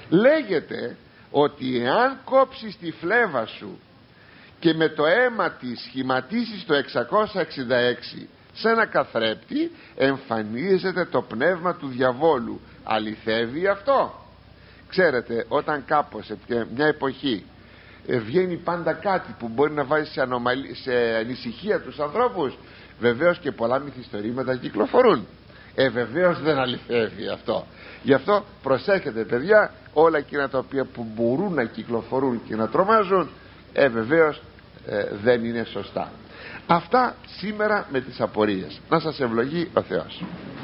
Λέγεται ότι εάν κόψεις τη φλέβα σου και με το αίμα της σχηματίσεις το 666 σε ένα καθρέπτη, εμφανίζεται το πνεύμα του διαβόλου. Αληθεύει αυτό? Ξέρετε, όταν κάπως σε μια εποχή βγαίνει πάντα κάτι που μπορεί να βάζει σε ανησυχία τους ανθρώπους, βεβαίως και πολλά μυθιστορήματα κυκλοφορούν. Βεβαίως δεν αληθεύει αυτό. Γι' αυτό προσέχετε παιδιά, όλα εκείνα τα οποία που μπορούν να κυκλοφορούν και να τρομάζουν, βεβαίως δεν είναι σωστά. Αυτά σήμερα με τις απορίες. Να σας ευλογεί ο Θεός.